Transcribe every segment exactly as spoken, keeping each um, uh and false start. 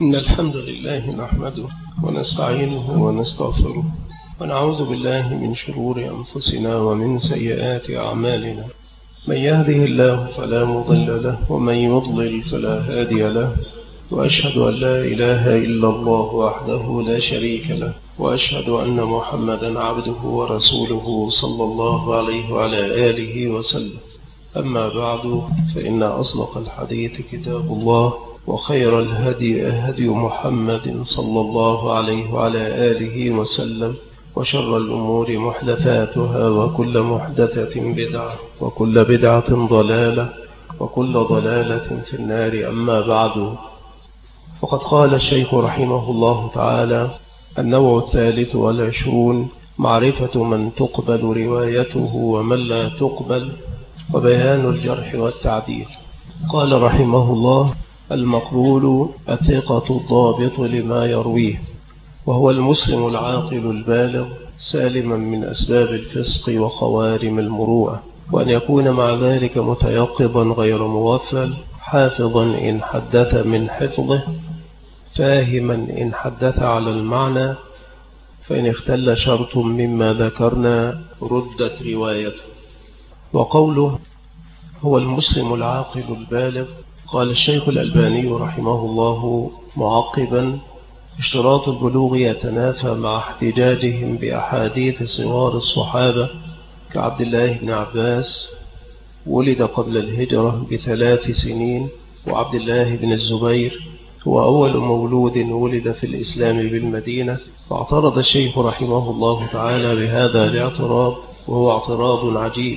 إن الحمد لله نحمده ونستعينه ونستغفره ونعوذ بالله من شرور أنفسنا ومن سيئات أعمالنا. من يهده الله فلا مضل له ومن يضلل فلا هادي له، وأشهد أن لا إله إلا الله وحده لا شريك له، وأشهد أن محمدا عبده ورسوله صلى الله عليه وعلى آله وسلم. أما بعد، فإن أصدق الحديث كتاب الله، وخير الهدي هدي محمد صلى الله عليه وعلى آله وسلم، وشر الأمور محدثاتها، وكل محدثة بدعة، وكل بدعة ضلالة، وكل ضلالة في النار. أما بعد، فقد قال الشيخ رحمه الله تعالى: النوع الثالث والعشرون: معرفة من تقبل روايته ومن لا تقبل، وبيان الجرح والتعديل. قال رحمه الله: المقبول الثقة الضابط لما يرويه، وهو المسلم العاقل البالغ سالما من أسباب الفسق وخوارم المروءة، وأن يكون مع ذلك متيقظا غير مغفل، حافظا إن حدث من حفظه، فاهما إن حدث على المعنى، فإن اختل شرط مما ذكرنا ردت روايته. وقوله هو المسلم العاقل البالغ، قال الشيخ الألباني رحمه الله معقبا: اشتراط البلوغ يتنافى مع احتجاجهم بأحاديث صغار الصحابة كعبد الله بن عباس ولد قبل الهجرة بثلاث سنين، وعبد الله بن الزبير هو أول مولود ولد في الإسلام بالمدينة. فاعترض الشيخ رحمه الله تعالى بهذا الاعتراض، وهو اعتراض عجيب،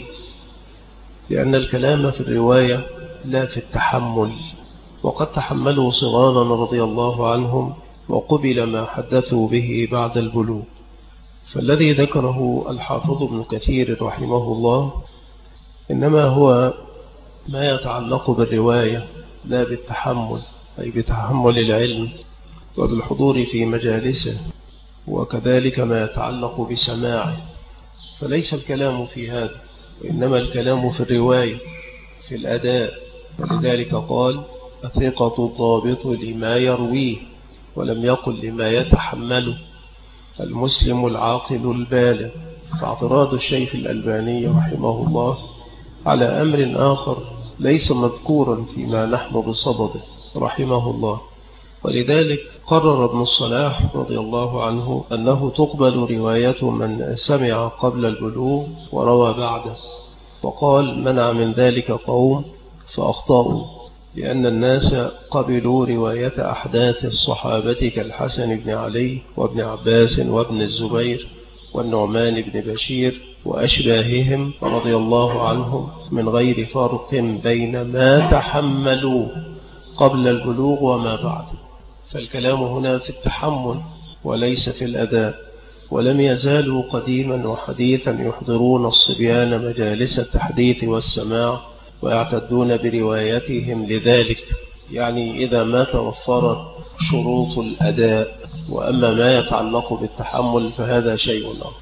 لأن الكلام في الرواية لا في التحمل، وقد تحملوا صغارا رضي الله عنهم وقبل ما حدثوا به بعد البلوغ. فالذي ذكره الحافظ ابن كثير رحمه الله إنما هو ما يتعلق بالرواية لا بالتحمل، أي بتحمل العلم وبالحضور في مجالسه، وكذلك ما يتعلق بسماعه. فليس الكلام في هذا، وإنما الكلام في الرواية، في الأداء. ولذلك قال: الثقة الضابط لما يرويه، ولم يقل لما يتحمله. المسلم العاقل البالغ. فاعتراض الشيخ الألباني رحمه الله على أمر آخر ليس مذكورا فيما نحن بصدده رحمه الله. ولذلك قرر ابن الصلاح رضي الله عنه أنه تقبل رواية من سمع قبل البلوغ وروى بعده، وقال: منع من ذلك قوم فأخطأوا، لأن الناس قبلوا رواية أحداث الصحابة كالحسن بن علي وابن عباس وابن الزبير والنعمان بن بشير وأشباههم رضي الله عنهم من غير فرق بين ما تحملوا قبل البلوغ وما بعد. فالكلام هنا في التحمل وليس في الأداء. ولم يزالوا قديما وحديثا يحضرون الصبيان مجالس التحديث والسماع ويعتدون بروايتهم لذلك، يعني إذا ما توفرت شروط الأداء. وأما ما يتعلق بالتحمل فهذا شيء آخر.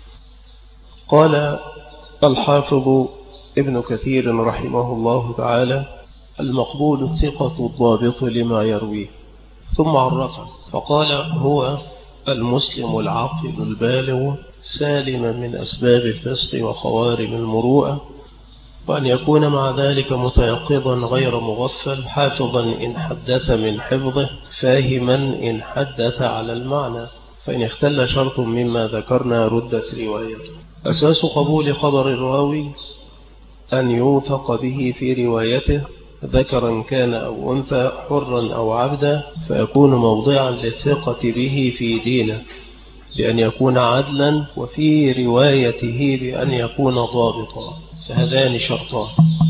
قال الحافظ ابن كثير رحمه الله تعالى: المقبول الثقة الضابط لما يرويه. ثم عرفه فقال: هو المسلم العاقل البالغ سالما من أسباب الفسق وخوارم المروءة، وأن يكون مع ذلك متيقظا غير مغفل، حافظا إن حدث من حفظه، فاهما إن حدث على المعنى، فإن اختل شرط مما ذكرنا ردت روايته. أساس قبول خبر الراوي أن يوثق به في روايته، ذكرا كان أو أنثى، حرا أو عبدا، فيكون موضعا للثقة به في دينه، بأن يكون عدلا، وفي روايته بأن يكون ضابطا. فهذان شرطان،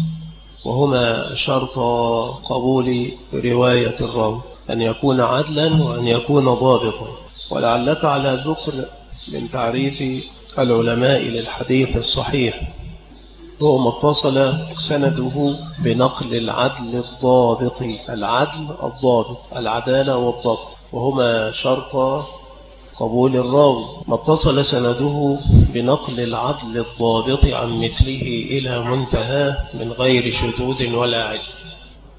وهما شرط قبول رواية الراوي: أن يكون عدلا وأن يكون ضابطا. ولعلك على ذكر من تعريف العلماء للحديث الصحيح، هو ما اتصل سنده بنقل العدل الضابط. العدل الضابط، العدالة والضبط، وهما شرط قبول الراوي. ما اتصل سنده بنقل العدل الضابط عن مثله إلى منتهاه من غير شذوذ ولا عيب.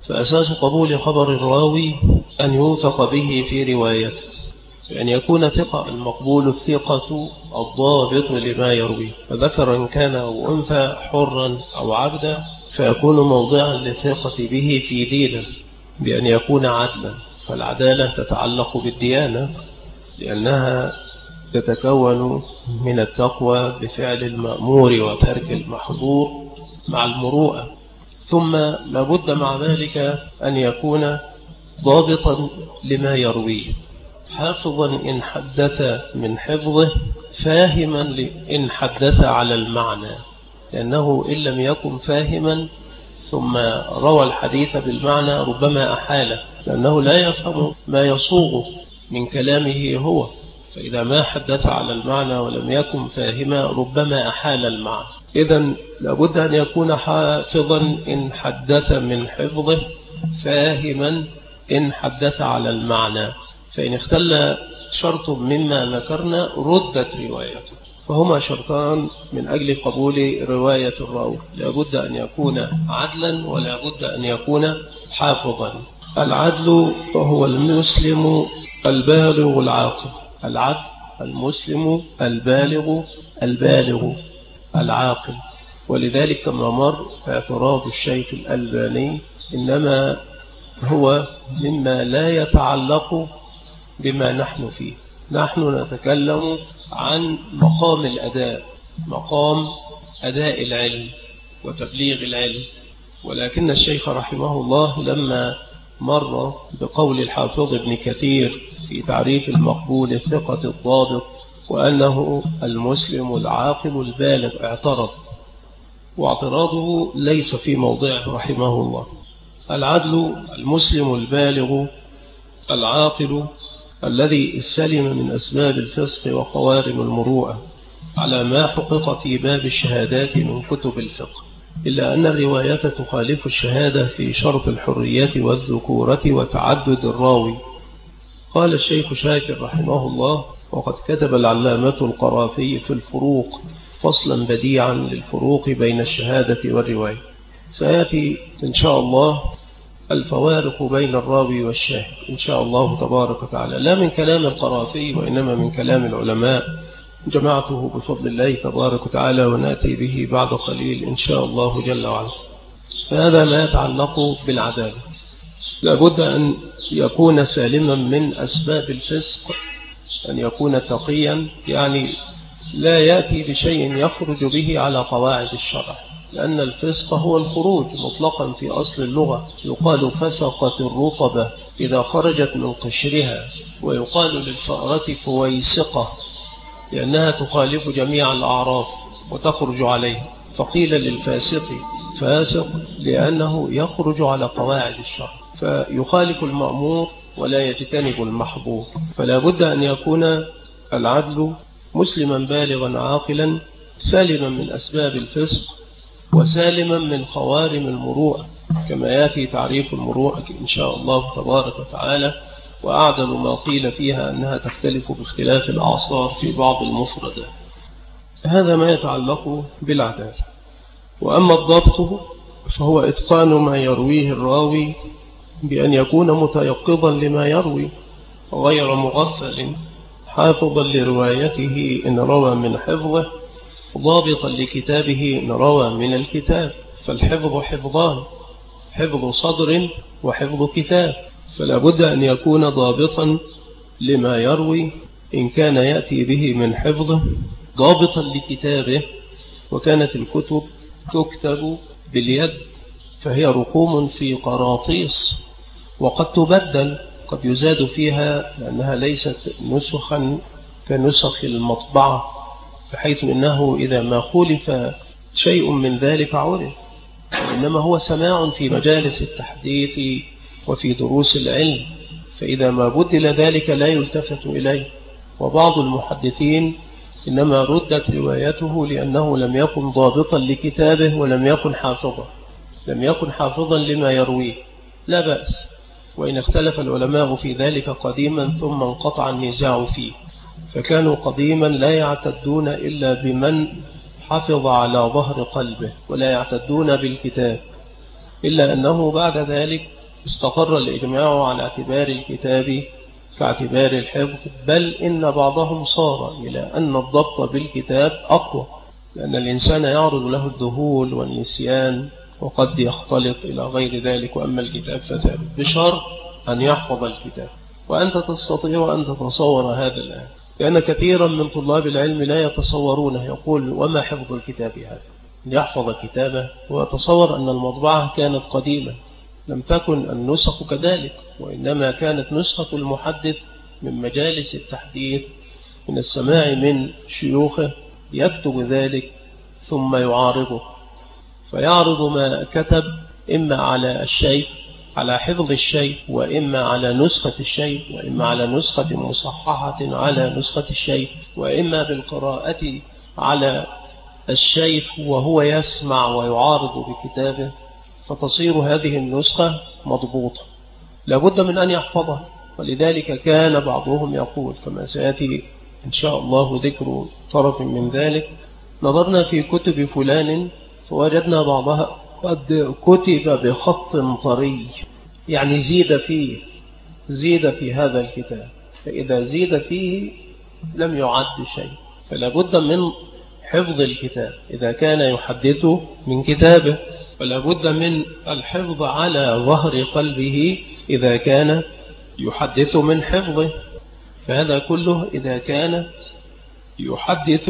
فأساس قبول خبر الراوي أن يوثق به في روايته، بأن يكون ثقة، المقبول الثقة الضابط لما يروي، فذكرا كان أو أنثى، حرا أو عبدا، فيكون موضعا للثقة به في دينه بأن يكون عدلا. فالعدالة تتعلق بالديانة، لأنها تتكون من التقوى بفعل المأمور وترك المحظور مع المروءة. ثم لابد مع ذلك أن يكون ضابطا لما يرويه، حافظا إن حدث من حفظه، فاهما إن حدث على المعنى، لأنه إن لم يكن فاهما ثم روى الحديث بالمعنى ربما أحاله، لأنه لا يفهم ما يصوغ من كلامه هو، فإذا ما حدث على المعنى ولم يكن فاهما ربما أحال المعنى. إذن لابد أن يكون حافظا إن حدث من حفظه، فاهما إن حدث على المعنى، فإن اختل شرط مما ذكرنا ردت روايته. فهما شرطان من أجل قبول رواية الراوي، لابد أن يكون عدلا ولا بد أن يكون حافظا. العدل وهو المسلم البالغ العاقل، العدل المسلم البالغ البالغ العاقل. ولذلك كما مر اعتراض الشيخ الألباني إنما هو مما لا يتعلق بما نحن فيه، نحن نتكلم عن مقام الأداء، مقام أداء العلم وتبليغ العلم. ولكن الشيخ رحمه الله لما مر بقول الحافظ ابن كثير في تعريف المقبول الثقة الضابط وأنه المسلم العاقل البالغ اعترض، واعتراضه ليس في موضعه رحمه الله. العدل المسلم البالغ العاقل الذي سلم من أسباب الفسق وقوارم المروءة على ما حقق في باب الشهادات من كتب الفقه، إلا أن الرواية تخالف الشهادة في شرط الحرية والذكورة وتعدد الراوي. قال الشيخ شاكر رحمه الله: وقد كتب العلامة القرافي في الفروق فصلا بديعا للفروق بين الشهادة والرواية. سيأتي إن شاء الله الفوارق بين الراوي والشاهد إن شاء الله تبارك وتعالى، لا من كلام القرافي وإنما من كلام العلماء، جمعته بفضل الله تبارك وتعالى ونأتي به بعد قليل إن شاء الله جل وعلا. فهذا لا يتعلق بالعدالة، لابد أن يكون سالما من أسباب الفسق، أن يكون تقيا، يعني لا يأتي بشيء يخرج به على قواعد الشرع، لأن الفسق هو الخروج مطلقا في أصل اللغة. يقال فسقت الرطبة إذا خرجت من قشرها، ويقال للفأرة فويسقة لأنها تخالف جميع الأعراف وتخرج عليه، فقيل للفاسق فاسق لأنه يخرج على قواعد الشرع، فيخالف المأمور ولا يجتنب المحظور. فلا بد أن يكون العدل مسلما بالغا عاقلا سالما من أسباب الفسق وسالما من خوارم المروءة، كما يأتي تعريف المروءة إن شاء الله تبارك وتعالى. وأعدل ما قيل فيها أنها تختلف باختلاف الأعصار في بعض المفردات. هذا ما يتعلق بالعدالة. وأما الضبط فهو إتقان ما يرويه الراوي بأن يكون متيقظا لما يروي غير مغفل، حافظا لروايته إن روى من حفظه، ضابطا لكتابه إن روى من الكتاب. فالحفظ حفظان، حفظ صدر وحفظ كتاب، فلا بد أن يكون ضابطا لما يروي إن كان يأتي به من حفظه، ضابطا لكتابه. وكانت الكتب تكتب باليد، فهي رقوم في قراطيس، وقد تبدل، قد يزاد فيها لأنها ليست نسخا كنسخ المطبعة، بحيث إنه إذا ما خولف شيء من ذلك عرف، إنما هو سماع في مجالس التحديث وفي دروس العلم، فإذا ما بدل ذلك لا يلتفت إليه. وبعض المحدثين إنما ردت روايته لأنه لم يكن ضابطا لكتابه ولم يكن حافظا، لم يكن حافظا لما يرويه، لا بأس، وإن اختلف العلماء في ذلك قديما ثم انقطع النزاع فيه. فكانوا قديما لا يعتدون إلا بمن حفظ على ظهر قلبه، ولا يعتدون بالكتاب، إلا أنه بعد ذلك استقر الإجماع على اعتبار الكتاب كاعتبار الحفظ، بل إن بعضهم صار إلى أن الضبط بالكتاب أقوى، لأن الإنسان يعرض له الذهول والنسيان وقد يختلط إلى غير ذلك، وأما الكتاب فثابت بشرط أن يحفظ الكتاب. وأنت تستطيع أن تتصور هذا الآن، لأن كثيرا من طلاب العلم لا يتصورونه، يقول وما حفظ الكتاب هذا؟ يحفظ كتابه ويتصور أن المطبعة كانت قديمة، لم تكن النسخ كذلك، وإنما كانت نسخة المحدث من مجالس التحديث، من السماع من شيوخه، يكتب ذلك ثم يعارضه، فيعرض ما كتب إما على الشيء، على حفظ الشيء، وإما على نسخة الشيء، وإما على نسخة مصححة على نسخة الشيء، وإما بالقراءة على الشيخ وهو يسمع ويعارض بكتابه، فتصير هذه النسخة مضبوطة، لابد من أن يحفظها. ولذلك كان بعضهم يقول كما سيأتي إن شاء الله ذكر طرف من ذلك، نظرنا في كتب فلان فوجدنا بعضها قد كتب بخط طري، يعني زيد فيه زيد في هذا الكتاب، فإذا زيد فيه لم يعد شيء، فلا بد من حفظ الكتاب إذا كان يحدث من كتابه، ولا بد من الحفظ على ظهر قلبه إذا كان يحدث من حفظه، فهذا كله إذا كان يحدث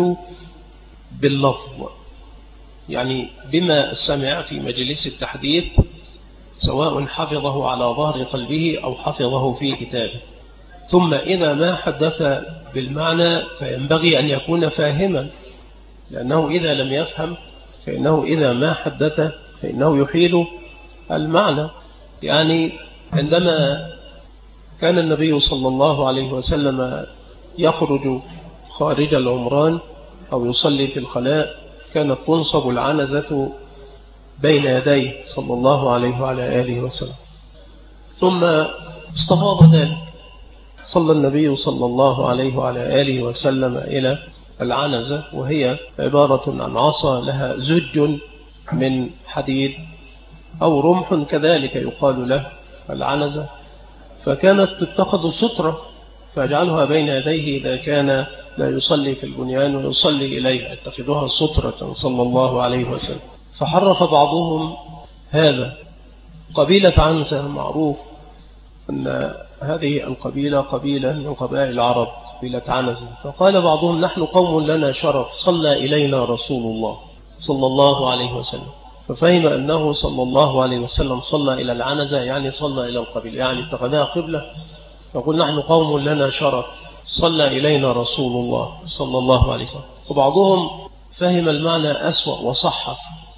باللفظ، يعني بما سمع في مجلس التحديث، سواء حفظه على ظهر قلبه أو حفظه في كتابه. ثم إذا ما حدث بالمعنى فينبغي أن يكون فاهما، لأنه إذا لم يفهم فإنه إذا ما حدث فإنه يحيل المعنى. يعني عندما كان النبي صلى الله عليه وسلم يخرج خارج العمران أو يصلي في الخلاء، كانت تنصب العنزة بين يديه صلى الله عليه وعلى آله وسلم، ثم استفاض ذلك، صلى النبي صلى الله عليه وعلى آله وسلم إلى العنزة، وهي عبارة عن عصا لها زج من حديد أو رمح كذلك يقال له العنزة، فكانت تتخذ سترة فيجعلها بين يديه إذا كان لا يصلي في البنيان ويصلي إليها، اتخذها سترة صلى الله عليه وسلم. فحرف بعضهم هذا. قبيلة عنزة معروف أن هذه القبيلة قبيلة من قبائل العرب، قبيلة عنزة، فقال بعضهم نحن قوم لنا شرف صلى إلينا رسول الله صلى الله عليه وسلم، ففهم أنه صلى الله عليه وسلم صلى إلى العنزة يعني صلى إلى القبيلة، يعني اتخذها قبلة، يقول نحن قوم لنا شرف صلى إلينا رسول الله صلى الله عليه وسلم. وبعضهم فهم المعنى أسوأ وصحف،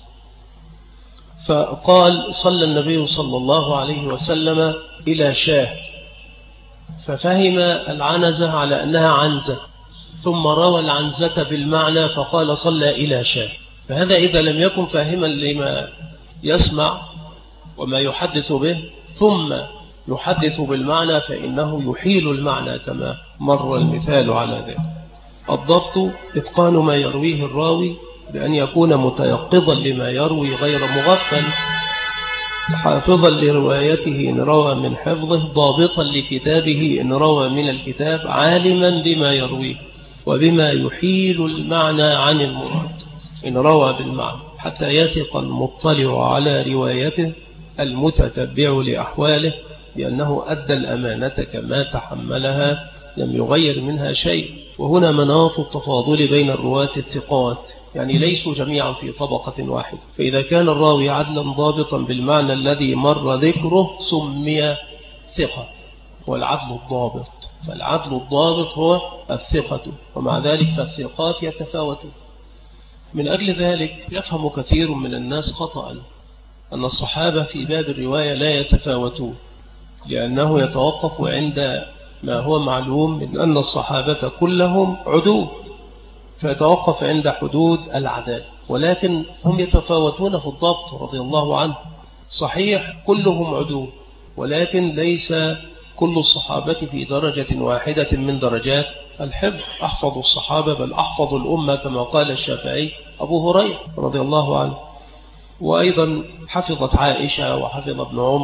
فقال صلى النبي صلى الله عليه وسلم إلى شاه، ففهم العنزة على أنها عنزة، ثم روى العنزة بالمعنى فقال صلى إلى شاه. فهذا إذا لم يكن فاهما لما يسمع وما يحدث به ثم يحدث بالمعنى فإنه يحيل المعنى كما مر المثال على ذلك. الضبط إتقان ما يرويه الراوي بأن يكون متيقظا لما يروي غير مغفل، حافظا لروايته إن روى من حفظه، ضابطا لكتابه إن روى من الكتاب، عالما بما يرويه وبما يحيل المعنى عن المراد إن روى بالمعنى، حتى يثق المطلع على روايته المتتبع لأحواله بأنه أدى الأمانة كما تحملها لم يغير منها شيء. وهنا مناط التفاضل بين الرواة الثقات، يعني ليسوا جميعا في طبقة واحدة، فإذا كان الراوي عدلا ضابطا بالمعنى الذي مر ذكره سمي ثقة، هو العدل الضابط، فالعدل الضابط هو الثقة، ومع ذلك فالثقات يتفاوتون. من أجل ذلك يفهم كثير من الناس خطأ أن الصحابة في باب الرواية لا يتفاوتون، لأنه يتوقف عند ما هو معلوم من أن الصحابة كلهم عدول، فيتوقف عند حدود العدالة، ولكن هم يتفاوتون في الضبط رضي الله عنه. صحيح كلهم عدول، ولكن ليس كل الصحابة في درجة واحدة من درجات الحفظ. أحفظ الصحابة بل أحفظ الأمة كما قال الشافعي أبو هريرة رضي الله عنه، وأيضا حفظت عائشة وحفظ ابن عمر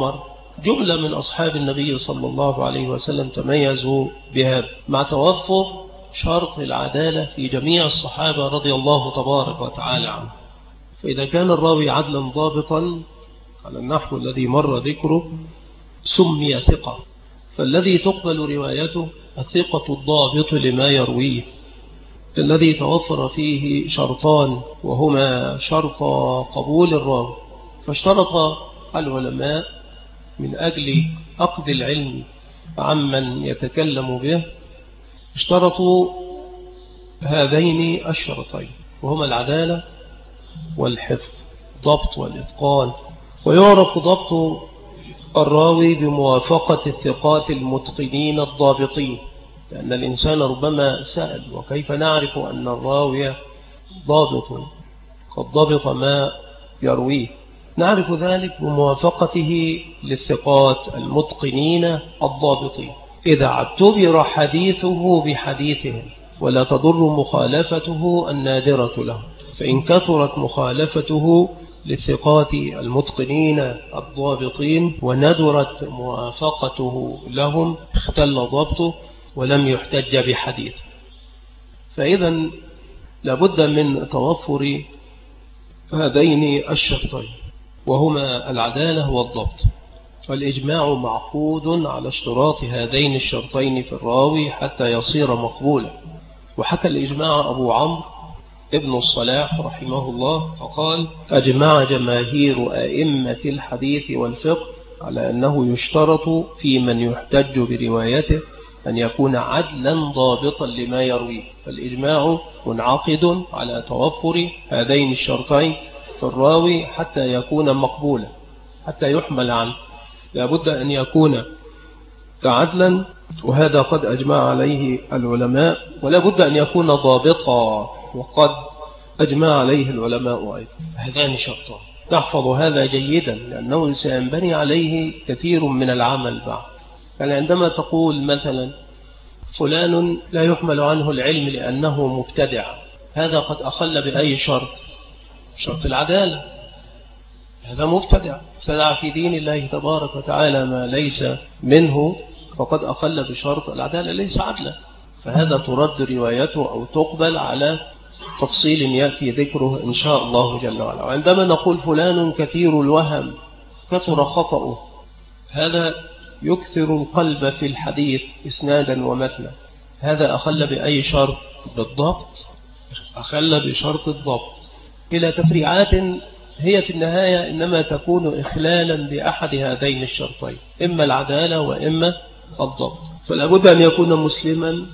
جملة من أصحاب النبي صلى الله عليه وسلم تميزوا بهذا مع توفر شرط العدالة في جميع الصحابة رضي الله تبارك وتعالى عنه. فإذا كان الراوي عدلا ضابطا على النحو الذي مر ذكره سمي ثقة، فالذي تقبل روايته الثقة الضابط لما يرويه، الذي توفر فيه شرطان وهما شرط قبول الراوي. فاشترط العلماء من أجل أخذ العلم عمن يتكلم به، اشترطوا هذين الشرطين وهما العدالة والحفظ، ضبط والإتقان. ويعرف ضبط الراوي بموافقة الثقات المتقنين الضابطين، لأن الإنسان ربما سأل وكيف نعرف أن الراوي ضابط قد ضبط ما يرويه؟ نعرف ذلك بموافقته للثقات المتقنين الضابطين. إذا اعتبر حديثه بحديثهم ولا تضر مخالفته النادرة له، فإن كثرت مخالفته للثقات المتقنين الضابطين وندرت موافقته لهم اختل ضبطه ولم يحتج بحديث. فإذا لابد من توفر هذين الشرطين وهما العدالة والضبط، والإجماع معقود على اشتراط هذين الشرطين في الراوي حتى يصير مقبولا. وحكى الإجماع أبو عمرو ابن الصلاح رحمه الله فقال: أجمع جماهير أئمة الحديث والفقه على أنه يشترط في من يحتج بروايته أن يكون عدلا ضابطا لما يرويه. فالإجماع منعقد على توفر هذين الشرطين في الراوي حتى يكون مقبولا، حتى يحمل عنه. لابد أن يكون عدلا، وهذا قد أجمع عليه العلماء، ولا بد أن يكون ضابطا، وقد أجمع عليه العلماء أيضا. هذان شرطان تحفظ هذا جيدا، لأنه سينبني عليه كثير من العمل بعد. يعني عندما تقول مثلا فلان لا يحمل عنه العلم لأنه مبتدع، هذا قد أخل بأي شرط؟ شرط العدالة. هذا مبتدع، ابتدع في دين الله تبارك وتعالى ما ليس منه، فقد أخل بشرط العدالة، ليس عدلا. فهذا ترد روايته أو تقبل على تفصيل يأتي ذكره إن شاء الله جل وعلا. وعندما نقول فلان كثير الوهم كثر خطأه، هذا يكثر القلب في الحديث إسنادا ومتنا، هذا أخل بأي شرط؟ بالضبط، أخل بشرط الضبط. إلى تفريعات هي في النهاية إنما تكون إخلالا بأحد هذين الشرطين، إما العدالة وإما الضبط. فلا بد أن يكون مسلما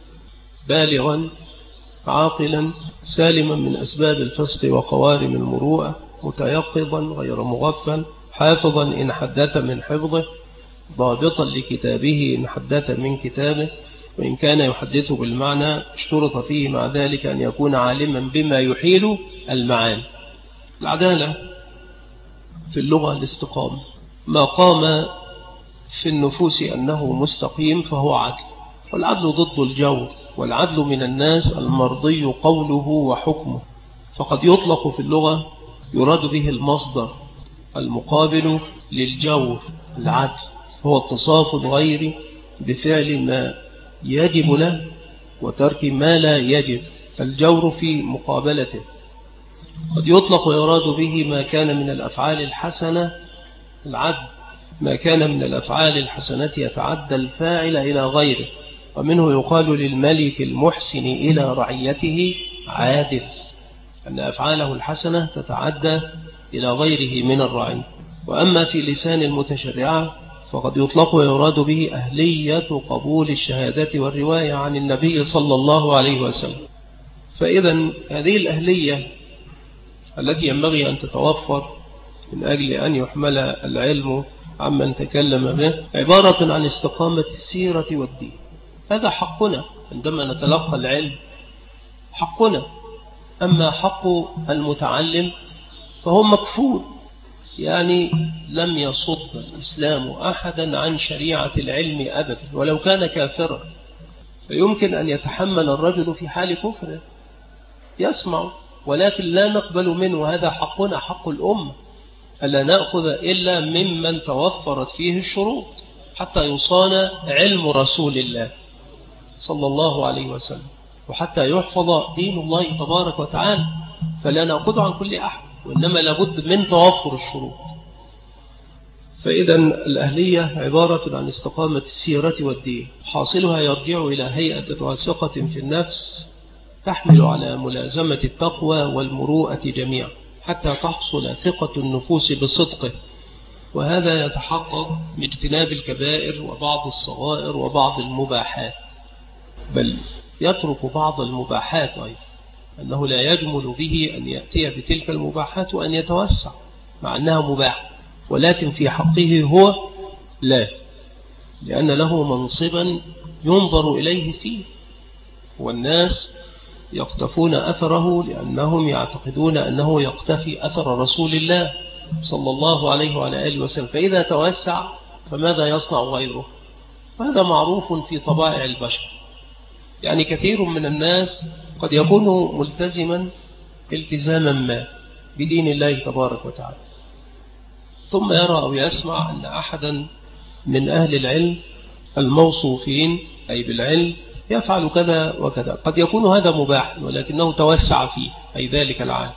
بالغا عاقلا سالما من أسباب الفسق وقوارم المروءة، متيقظا غير مغفل، حافظا إن حدث من حفظه، ضابطا لكتابه إن حدث من كتابه، وإن كان يحدث بالمعنى اشترط فيه مع ذلك أن يكون عالما بما يحيل المعاني. العدالة في اللغة الاستقامة، ما قام في النفوس أنه مستقيم فهو عدل، والعدل ضد الجور، والعدل من الناس المرضي قوله وحكمه. فقد يطلق في اللغة يراد به المصدر المقابل للجور. العدل هو اتصاف الغير بفعل ما يجب له وترك ما لا يجب، الجور في مقابلته. قد يطلق ويراد به ما كان من الأفعال الحسنة، العدل ما كان من الأفعال الحسنة يتعدى الفاعل إلى غيره، ومنه يقال للملك المحسن إلى رعيته عادل، أن أفعاله الحسنة تتعدى إلى غيره من الرعي. وأما في لسان المتشرعة فقد يطلق ويراد به أهلية قبول الشهادة والرواية عن النبي صلى الله عليه وسلم. فإذا هذه الأهلية التي ينبغي أن تتوفر من أجل أن يحمل العلم عمن تكلم به عبارة عن استقامة السيرة والدين. هذا حقنا عندما نتلقى العلم، حقنا. أما حق المتعلم فهو مكفول، يعني لم يصد الإسلام أحدا عن شريعة العلم أبدا ولو كان كافرا. فيمكن أن يتحمل الرجل في حال كفره يسمع، ولكن لا نقبل منه، هذا حقنا، حق الأمة ألا نأخذ إلا ممن توفرت فيه الشروط حتى يصان علم رسول الله صلى الله عليه وسلم، وحتى يحفظ دين الله تبارك وتعالى. فلا نأخذ عن كل أحد، وإنما لابد من توفر الشروط. فإذا الأهلية عبارة عن استقامة السيرة والدين، حاصلها يرجع إلى هيئة واثقة في النفس تحمل على ملازمة التقوى والمروءة جميعا حتى تحصل ثقة النفوس بصدقه، وهذا يتحقق باجتناب الكبائر وبعض الصغائر وبعض المباحات، بل يترك بعض المباحات أيضا، أنه لا يجمل به أن يأتي بتلك المباحات وأن يتوسع مع أنها مباحة، ولكن في حقه هو لا، لأن له منصبا ينظر إليه فيه، والناس يقتفون أثره لأنهم يعتقدون أنه يقتفي أثر رسول الله صلى الله عليه وعلى آله وسلم. فإذا توسع فماذا يصنع غيره؟ هذا معروف في طبائع البشر. يعني كثير من الناس قد يكون ملتزما التزاما ما بدين الله تبارك وتعالى، ثم يرى أو يسمع أن أحدا من أهل العلم الموصوفين أي بالعلم يفعل كذا وكذا، قد يكون هذا مباح ولكنه توسع فيه أي ذلك العام،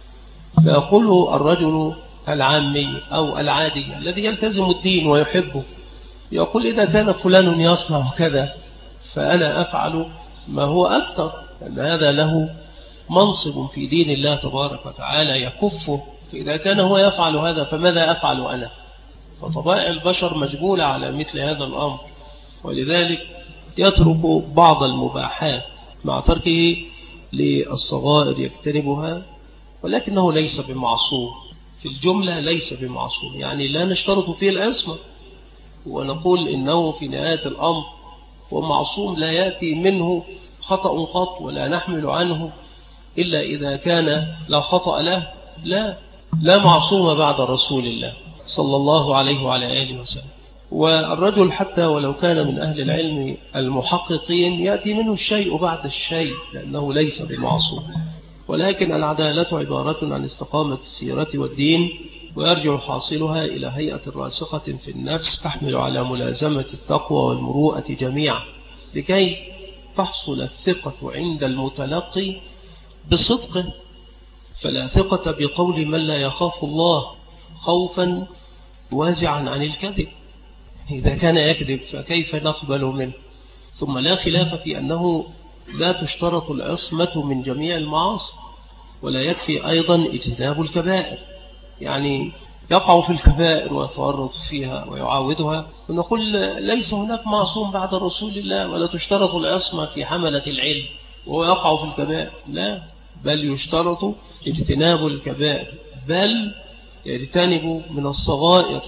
فيقول الرجل العامي أو العادي الذي يلتزم الدين ويحبه، يقول إذا كان فلان يصنع كذا فأنا أفعل ما هو أكثر، لأن هذا له منصب في دين الله تبارك وتعالى يكفه، فإذا كان هو يفعل هذا فماذا أفعل أنا؟ فطبائع البشر مجبولة على مثل هذا الأمر، ولذلك يترك بعض المباحات مع تركه للصغائر يجتنبها، ولكنه ليس بمعصوم في الجملة، ليس بمعصوم. يعني لا نشترط فيه العصمة ونقول إنه في نهاية الأمر ومعصوم لا يأتي منه خطأ قط ولا نحمل عنه إلا إذا كان لا خطأ له، لا لا معصوم بعد رسول الله صلى الله عليه وعلى آله وسلم. والرجل حتى ولو كان من أهل العلم المحققين يأتي منه الشيء بعد الشيء لأنه ليس بمعصوم، ولكن العدالة عبارة عن استقامة السيرة والدين، ويرجع حاصلها إلى هيئة راسخة في النفس تحمل على ملازمة التقوى والمروءة جميعا لكي تحصل الثقة عند المتلقي بصدقه. فلا ثقة بقول من لا يخاف الله خوفا وازعا عن الكذب، إذا كان يكذب فكيف نقبل منه؟ ثم لا خلاف في أنه لا تشترط العصمة من جميع المعاصي، ولا يكفي أيضا اجتناب الكبائر، يعني يقع في الكبائر ويتورط فيها ويعاودها، ونقول ليس هناك معصوم بعد رسول الله ولا تشترط العصمة في حملة العلم وهو يقع في الكبائر، لا، بل يشترط اجتناب الكبائر، بل يجتنب من الصغائر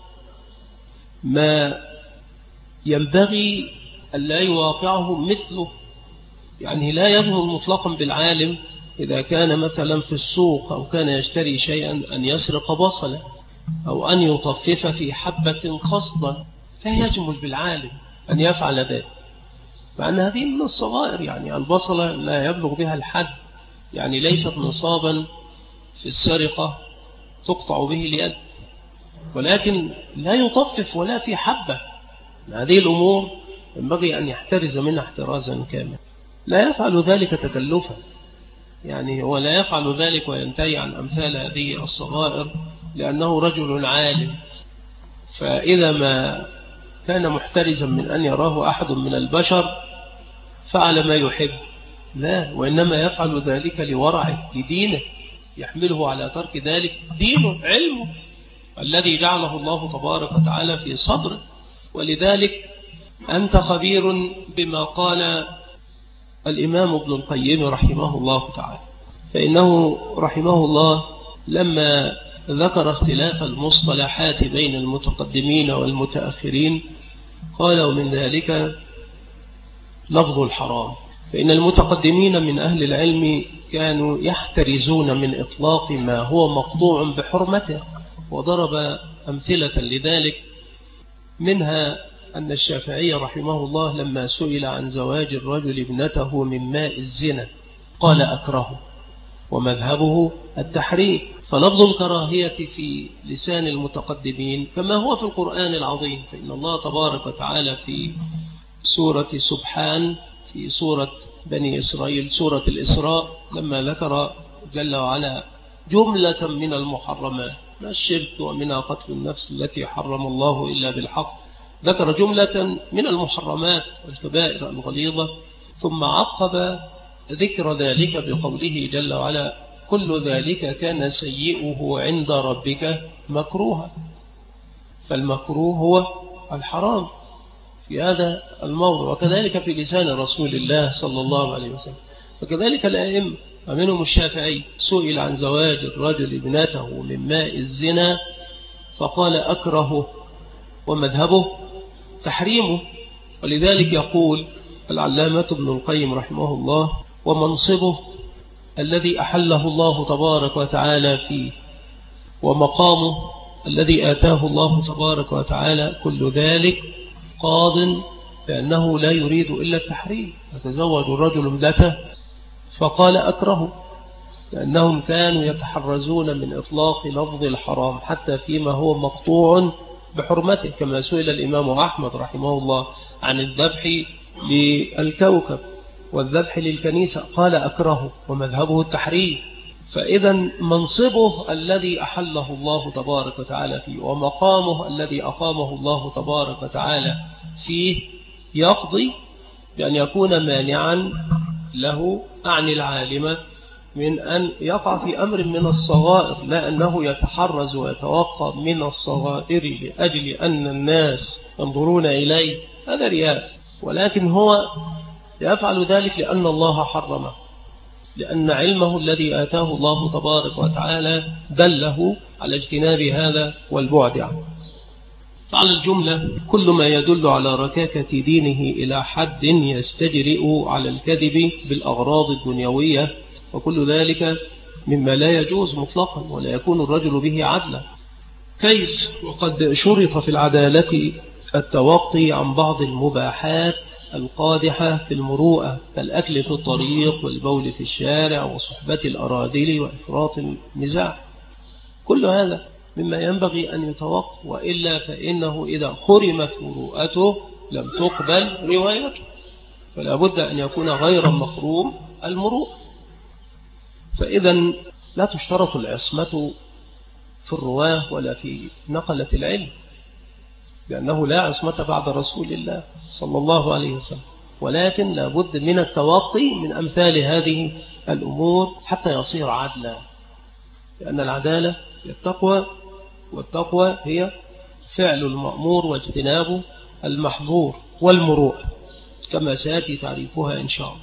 ما ينبغي أن لا يواقعه مثله. يعني لا يظهر مطلقا بالعالم إذا كان مثلا في السوق أو كان يشتري شيئا أن يسرق بصلا أو أن يطفف في حبة قصدا، لا يجمل بالعالم أن يفعل ذلك، مع أن هذه من الصغائر. يعني البصلة لا يبلغ بها الحد، يعني ليست نصابا في السرقة تقطع به اليد، ولكن لا يطفف ولا في حبة. هذه الأمور ينبغي أن يحترز منها احترازا كاملا، لا يفعل ذلك تكلفا، يعني هو لا يفعل ذلك وينتهي عن أمثال هذه الصغائر لأنه رجل عالم، فإذا ما كان محترزا من أن يراه أحد من البشر فعل ما يحب، لا، وإنما يفعل ذلك لورعه لدينه، يحمله على ترك ذلك دينه علمه الذي جعله الله تبارك وتعالى في صدره. ولذلك أنت خبير بما قال الإمام ابن القيم رحمه الله تعالى، فإنه رحمه الله لما ذكر اختلاف المصطلحات بين المتقدمين والمتأخرين قال ومن ذلك لفظ الحرام، فإن المتقدمين من أهل العلم كانوا يحترزون من إطلاق ما هو مقطوع بحرمته، وضرب أمثلة لذلك، منها أن الشافعي رحمه الله لما سئل عن زواج الرجل ابنته من ماء الزنا قال أكره، ومذهبه التحريم. فلفظ الكراهية في لسان المتقدمين كما هو في القرآن العظيم، فإن الله تبارك وتعالى في سورة سبحان، في سورة بني إسرائيل، سورة الإسراء، لما ذكر جل وعلا جملة من المحرمات، لا الشرك ومنها قتل النفس التي حرم الله إلا بالحق، ذكر جملة من المحرمات والكبائر الغليظة، ثم عقب ذكر ذلك بقوله جل وعلا كل ذلك كان سيئه عند ربك مكروها. فالمكروه هو الحرام في هذا الموضوع، وكذلك في لسان رسول الله صلى الله عليه وسلم. وكذلك الأئمة ومنهم الشافعي سئل عن زواج الرجل ابنته من ماء الزنا فقال أكره، ومذهبه تحريمه. ولذلك يقول العلامة ابن القيم رحمه الله ومنصبه الذي أحله الله تبارك وتعالى فيه، ومقامه الذي آتاه الله تبارك وتعالى، كل ذلك قاض بأنه لا يريد إلا التحريم. فتزوج الرجل ابنته فقال أكره، لأنهم كانوا يتحرزون من إطلاق لفظ الحرام حتى فيما هو مقطوع بحرمته، كما سئل الإمام أحمد رحمه الله عن الذبح للكوكب والذبح للكنيسة قال أكره، ومذهبه التحريم. فإذا منصبه الذي أحله الله تبارك وتعالى فيه، ومقامه الذي أقامه الله تبارك وتعالى فيه، يقضي بأن يكون مانعا له عن العالم من أن يقع في أمر من الصغائر، لا أنه يتحرز ويتوقع من الصغائر لأجل أن الناس ينظرون إليه، هذا رياء، ولكن هو يفعل ذلك لأن الله حرمه، لأن علمه الذي آتاه الله تبارك وتعالى دله على اجتناب هذا والبعد عنه. فعلى الجملة كل ما يدل على ركاكة دينه إلى حد يستجرئ على الكذب بالأغراض الدنيوية، وكل ذلك مما لا يجوز مطلقا ولا يكون الرجل به عدلا. كيف وقد شرط في العدالة التوقي عن بعض المباحات القادحة في المروءة كالأكل في الطريق والبول في الشارع وصحبة الأراذل وإفراط النزاع، كل هذا مما ينبغي أن يتوقع، وإلا فإنه إذا خرمت مروءته لم تقبل روايته، فلا بد أن يكون غير مخروم المروءة. فإذا لا تشترط العصمة في الرواه ولا في نقلة العلم، لأنه لا عصمة بعد رسول الله صلى الله عليه وسلم، ولكن لا بد من التوقي من أمثال هذه الأمور حتى يصير عدلا، لأن العدالة هي التقوى، والتقوى هي فعل المأمور واجتناب المحظور والمروءة كما سيأتي تعريفها إن شاء الله.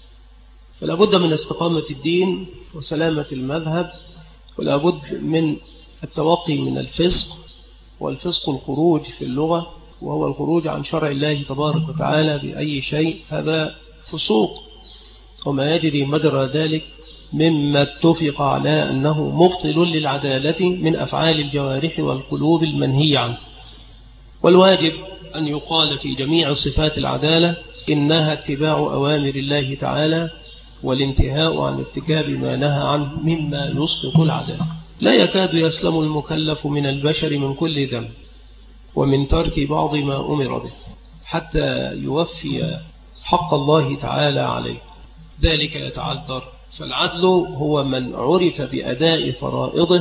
فلا بد من استقامة الدين وسلامة المذهب، ولا بد من التوقي من الفسق، والفسق الخروج في اللغة، وهو الخروج عن شرع الله تبارك وتعالى بأي شيء، هذا فسوق، وما يجري مجرى ذلك مما اتفق على أنه مبطل للعدالة من أفعال الجوارح والقلوب المنهي عنه. والواجب أن يقال في جميع صفات العدالة إنها اتباع أوامر الله تعالى والانتهاء عن ارتكاب ما نهى عنه مما يسقط العدالة. لا يكاد يسلم المكلف من البشر من كل ذنب ومن ترك بعض ما أمر به حتى يوفي حق الله تعالى عليه، ذلك يتعذر. فالعدل هو من عرف بأداء فرائضه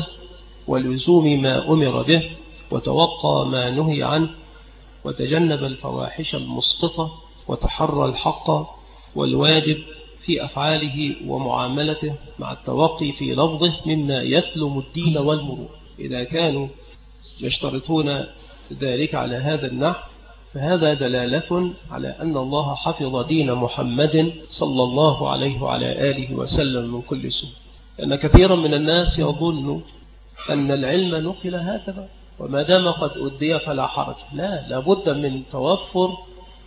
ولزوم ما أمر به وتوقى ما نهي عنه وتجنب الفواحش المسقطة وتحرى الحق والواجب في أفعاله ومعاملته مع التوقي في لفظه مما يثلم الدين والمروءة. إذا كانوا يشترطون ذلك على هذا النحو فهذا دلالة على أن الله حفظ دين محمد صلى الله عليه وعلى آله وسلم من كل سوء، لأن كثيرا من الناس يظن أن العلم نقل هكذا وما دام قد أدي فلا حرج. لا، لابد من توفر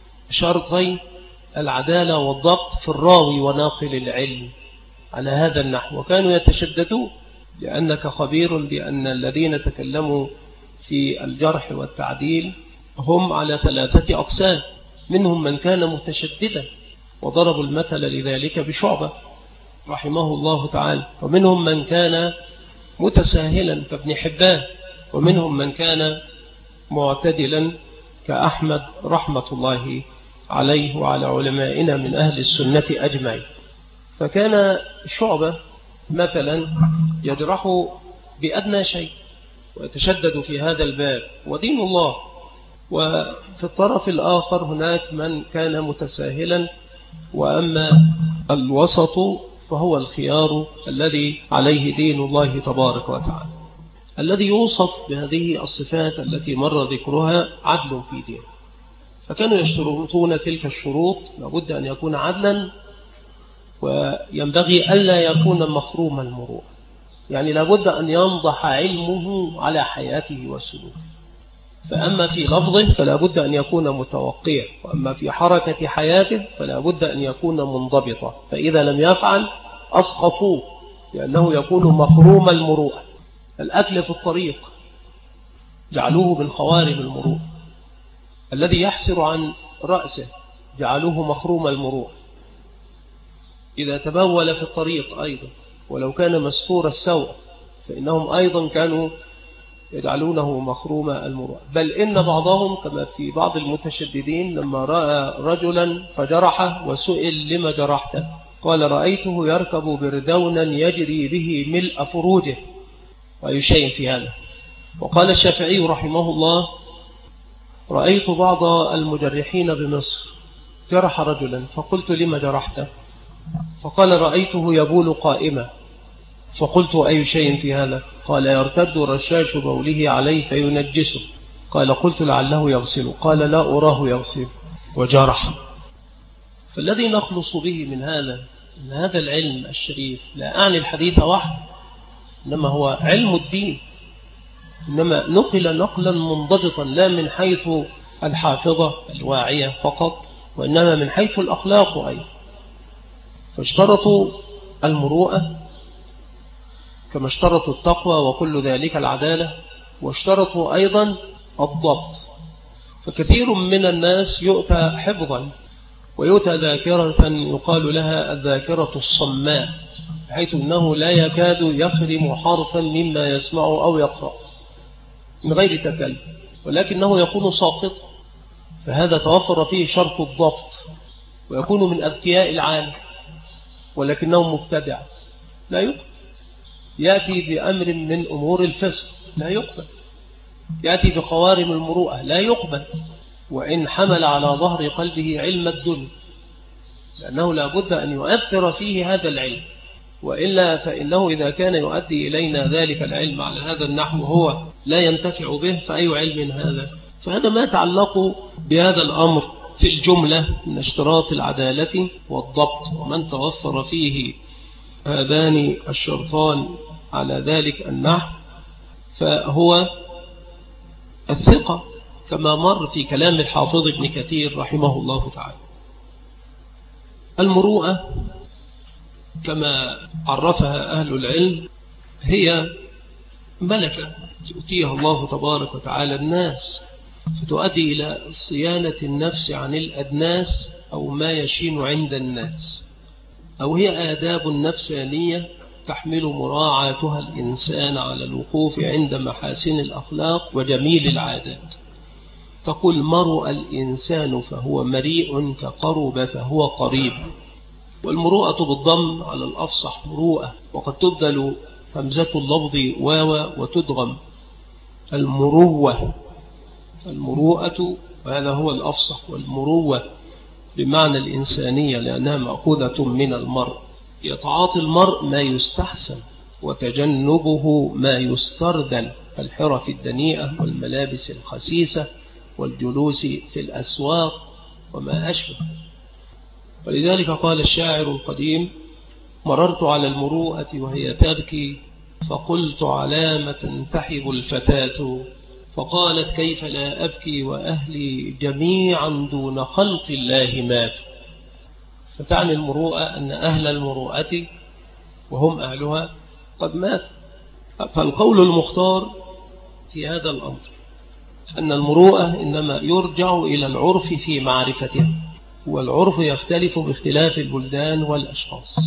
شرطي العدالة والضبط في الراوي وناقل العلم على هذا النحو. وكانوا يتشددون، لأنك خبير بأن الذين تكلموا في الجرح والتعديل هم على ثلاثة أقسام، منهم من كان متشددا وضربوا المثل لذلك بشعبة، رحمه الله تعالى، ومنهم من كان متساهلا كابن حبان، ومنهم من كان معتدلا كأحمد رحمة الله عليه وعلى علمائنا من أهل السنة أجمعين. فكان شعبة مثلا يجرح بأدنى شيء ويتشدد في هذا الباب ودين الله، وفي الطرف الآخر هناك من كان متساهلا، وأما الوسط فهو الخيار الذي عليه دين الله تبارك وتعالى، الذي يوصف بهذه الصفات التي مر ذكرها عدل في دينه. فكانوا يشترطون تلك الشروط، لابد أن يكون عدلا، وينبغي ألا يكون مخروم المروءة، يعني لابد أن ينضح علمه على حياته وسلوكه. فأما في لفظه فلا بد أن يكون متوقيا، وأما في حركة حياته فلا بد أن يكون منضبطا، فإذا لم يفعل أسقطوه لأنه يكون مخروم المروءة. الأكل في الطريق جعلوه من خوارم المروءة، الذي يحسر عن رأسه جعلوه مخروم المروءة، إذا تبول في الطريق أيضا ولو كان مسفور السوء فإنهم أيضا كانوا يجعلونه مخروم المروءة. بل إن بعضهم كما في بعض المتشددين لما رأى رجلا فجرحه وسئل لما جرحته قال رأيته يركب بردونا يجري به ملء فروجه، وأي شيء في هذا. وقال الشافعي رحمه الله رأيت بعض المجرحين بمصر جرح رجلا فقلت لما جرحته فقال رأيته يبول قائما، فقلت أي شيء في هذا؟ قال يرتد رشاش بوله عليه فينجسه. قال قلت لعله يغسله، قال لا أراه يغسل وجرح. فالذي نخلص به من هذا من هذا العلم الشريف، لا أعني الحديث وحده، إنما هو علم الدين، إنما نقل نقلا منضبطا لا من حيث الحافظة الواعية فقط، وإنما من حيث الأخلاق أيضا. فاشترطوا المروءة كما اشترطوا التقوى وكل ذلك العدالة، واشترطوا أيضا الضبط. فكثير من الناس يؤتى حفظا ويؤتى ذاكرة يقال لها الذاكرة الصماء، بحيث أنه لا يكاد يخرم حرفا مما يسمع أو يقرأ من غير تكلم، ولكنه يكون ساقط. فهذا توفر فيه شرط الضبط، ويكون من أذكياء العالم ولكنه مبتدع لا يقبل، يأتي بأمر من أمور الفسق لا يقبل، يأتي بخوارم المروءة لا يقبل، وإن حمل على ظهر قلبه علم الدنيا، لأنه لا بد أن يؤثر فيه هذا العلم، وإلا فإنه إذا كان يؤدي إلينا ذلك العلم على هذا النحو هو لا ينتفع به فأي علم هذا؟ فهذا ما تعلق بهذا الأمر في الجملة من اشتراط العدالة والضبط، ومن توفر فيه هذان الشرطان على ذلك النحو فهو الثقة، كما مر في كلام الحافظ ابن كثير رحمه الله تعالى. المروءة كما عرفها أهل العلم هي ملكة يؤتيها الله تبارك وتعالى الناس، فتؤدي إلى صيانة النفس عن الأدناس أو ما يشين عند الناس، أو هي آداب نفسانية تحمل مراعاتها الإنسان على الوقوف عند محاسن الأخلاق وجميل العادات. تقول مرء الإنسان فهو مريء، كقرب فهو قريب. والمروءة بالضم على الأفصح مروءة، وقد تبدل همزة اللفظ واو وتدغم المروة. المروءة وهذا هو الأفصح، والمروة بمعنى الإنسانية لأنها مأخوذة من المرء. يتعاطي المرء ما يستحسن وتجنبه ما يستردل، الحرف الدنيئة والملابس الخسيسة والجلوس في الأسواق وما أشبه. ولذلك قال الشاعر القديم: مررت على المروءة وهي تبكي، فقلت على ما تنتحب الفتاة، فقالت كيف لا أبكي وأهلي جميعا دون خلق الله ماتوا. فتعني المروءة أن أهل المروءة وهم أهلها قد ماتوا. فالقول المختار في هذا الأمر أن المروءة إنما يرجع إلى العرف في معرفتها، والعرف يختلف باختلاف البلدان والأشخاص.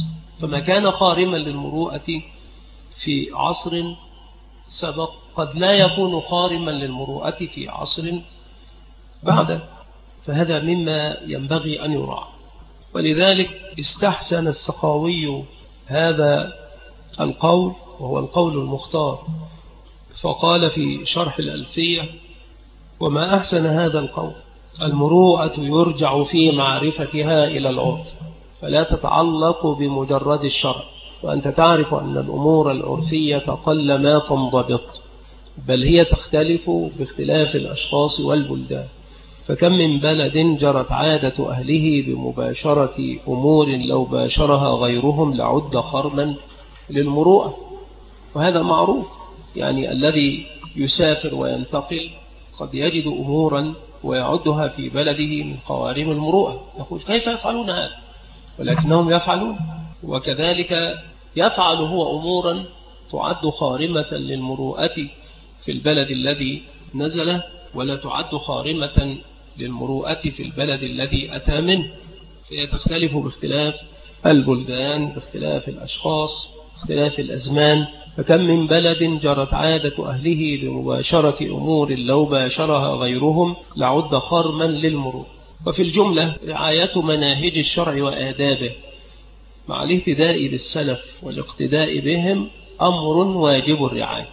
فما كان خارما للمروءة في عصر سبق قد لا يكون خارما للمروءة في عصر بعده، فهذا مما ينبغي أن يراعى. ولذلك استحسن السخاوي هذا القول، وهو القول المختار، فقال في شرح الألفية: وما أحسن هذا القول، المروءة يرجع في معرفتها إلى العرف، فلا تتعلق بمجرد الشرع، وأنت تعرف أن الأمور العرفية قل ما تنضبط، بل هي تختلف باختلاف الأشخاص والبلدان. فكم من بلد جرت عادة أهله بمباشرة أمور لو باشرها غيرهم لعد خرما للمروءة، وهذا معروف. يعني الذي يسافر وينتقل قد يجد أمورا ويعدها في بلده من خوارم المروءة، يقول كيف يفعلون هذا؟ ولكنهم يفعلون. وكذلك يفعل هو أمورا تعد خارمة للمروءة في البلد الذي نزل، ولا تعد خارمة للمروءة في البلد الذي أتى منه، فهي تختلف باختلاف البلدان، باختلاف الأشخاص، باختلاف الأزمان. فكم من بلد جرت عادة أهله بمباشرة أمور لو باشرها غيرهم لعد خرما للمروءة. وفي الجملة رعاية مناهج الشرع وآدابه مع الاهتداء بالسلف والاقتداء بهم أمر واجب الرعاية.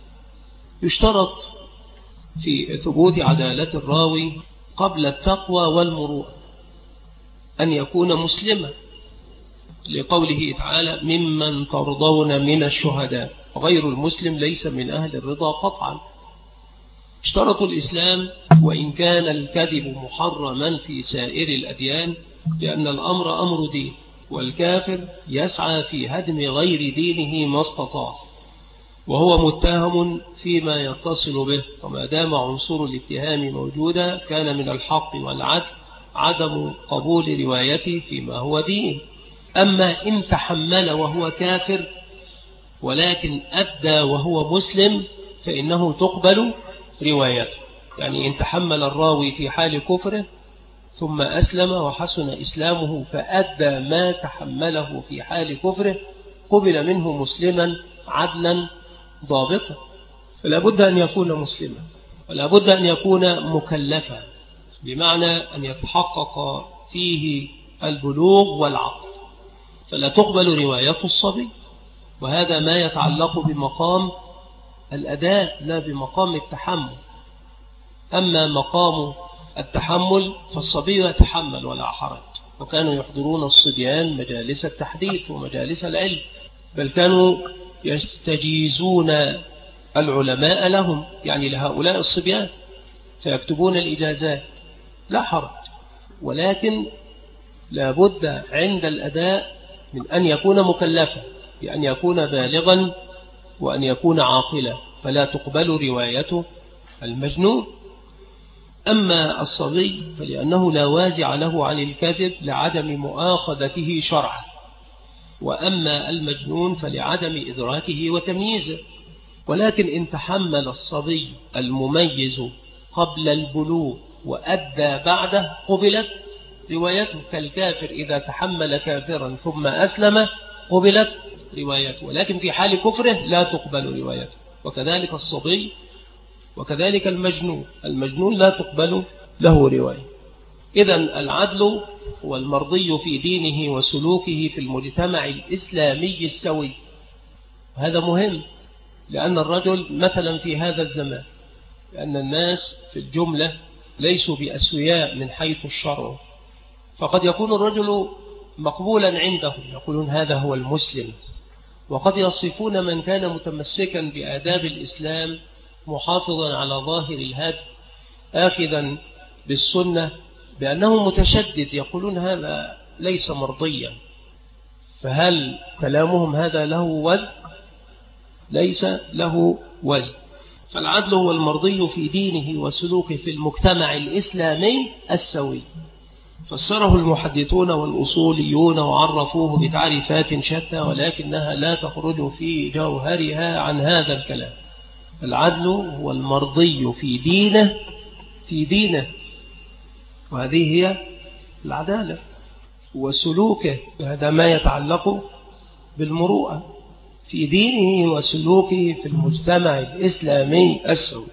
يشترط في ثبوت عدالة الراوي قبل التقوى والمروءة أن يكون مسلما، لقوله تعالى: ممن ترضون من الشهداء. غير المسلم ليس من أهل الرضا قطعا. اشترط الإسلام وإن كان الكذب محرما في سائر الأديان، لأن الأمر أمر دين، والكافر يسعى في هدم غير دينه ما استطاع، وهو متهم فيما يتصل به، وما دام عنصر الاتهام موجودا كان من الحق والعدل عدم قبول روايته فيما هو دين. أما إن تحمل وهو كافر ولكن أدى وهو مسلم فإنه تقبل روايته. يعني إن تحمل الراوي في حال كفره ثم أسلم وحسن إسلامه فأدى ما تحمله في حال كفره، قبل منه مسلما عدلا ضابطا. فلا بد أن يكون مسلما، ولا بد أن يكون مكلفا، بمعنى أن يتحقق فيه البلوغ والعقل، فلا تقبل رواية الصبي. وهذا ما يتعلق بمقام الأداء لا بمقام التحمل. أما مقام التحمل فالصبي يتحمل ولا حرج، وكانوا يحضرون الصبيان مجالس التحديث ومجالس العلم، بل كانوا يستجيزون العلماء لهم، يعني لهؤلاء الصبيان، فيكتبون الإجازات لا حرج. ولكن لا بد عند الأداء من أن يكون مكلفا، بأن يكون بالغا وأن يكون عاقلا، فلا تقبل روايته المجنون. أما الصبي فلأنه لا وازع له عن الكذب لعدم مؤاخذته شرعا، وأما المجنون فلعدم إدراكه وتمييزه. ولكن إن تحمل الصبي المميز قبل البلوغ وأدى بعده قبلت روايته، كالكافر إذا تحمل كافرا ثم أسلم قبلت روايته، ولكن في حال كفره لا تقبل روايته. وكذلك الصبي وكذلك المجنون، المجنون لا تقبل له رواية. إذن العدل هو المرضي في دينه وسلوكه في المجتمع الإسلامي السوي. هذا مهم، لأن الرجل مثلا في هذا الزمان، لأن الناس في الجملة ليسوا بأسوياء من حيث الشرع، فقد يكون الرجل مقبولا عندهم، يقولون هذا هو المسلم، وقد يصفون من كان متمسكا بآداب الإسلام محافظا على ظاهر الهدي آخذا بالسنة بأنه متشدد، يقولون هذا ليس مرضيا. فهل كلامهم هذا له وزن؟ ليس له وزن. فالعدل هو المرضي في دينه وسلوكه في المجتمع الإسلامي السوي. فسره المحدثون والأصوليون وعرفوه بتعريفات شتى، ولكنها لا تخرج في جوهرها عن هذا الكلام. العدل هو المرضي في دينه في دينه وهذه هي العدالة، وسلوكه، هذا ما يتعلق بالمروءة في دينه وسلوكه في المجتمع الإسلامي السعودي.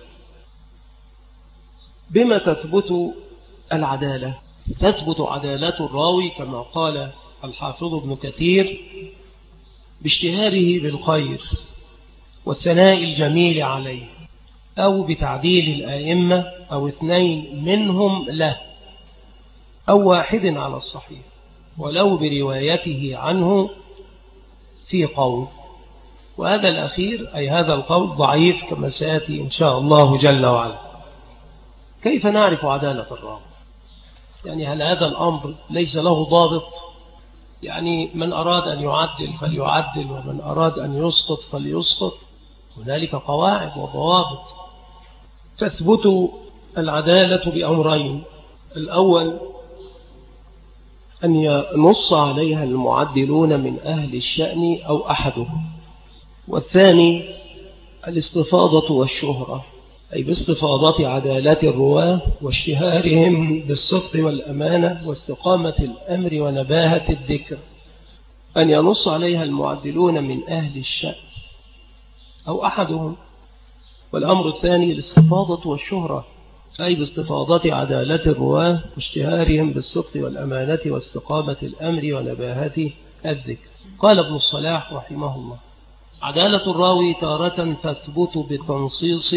بما تثبت العدالة؟ تثبت عدالة الراوي كما قال الحافظ ابن كثير باشتهاره بالخير والثناء الجميل عليه، أو بتعديل الآئمة أو اثنين منهم له، أو واحد على الصحيح، ولو بروايته عنه في قول. وهذا الأخير أي هذا القول ضعيف كما سيأتي إن شاء الله جل وعلا. كيف نعرف عدالة الراوي؟ يعني هل هذا الأمر ليس له ضابط؟ يعني من أراد أن يعدل فليعدل، ومن أراد أن يسقط فليسقط. هنالك قواعد وضوابط. تثبت العدالة بأمرين: الأول أن ينص عليها المعدلون من أهل الشأن أو أحدهم، والثاني الاستفاضة والشهرة، أي باستفاضة عدالة الرواة واشتهارهم بالصدق والأمانة واستقامة الأمر ونباهة الذكر. أن ينص عليها المعدلون من أهل الشأن أو أحدهم. والأمر الثاني الاستفاضة والشهرة، أي باستفاضة عدالة الرواة واشتهارهم بالصدق والأمانة واستقامة الأمر ونباهة الذكر. قال ابن الصلاح رحمه الله: عدالة الراوي تارة تثبت بتنصيص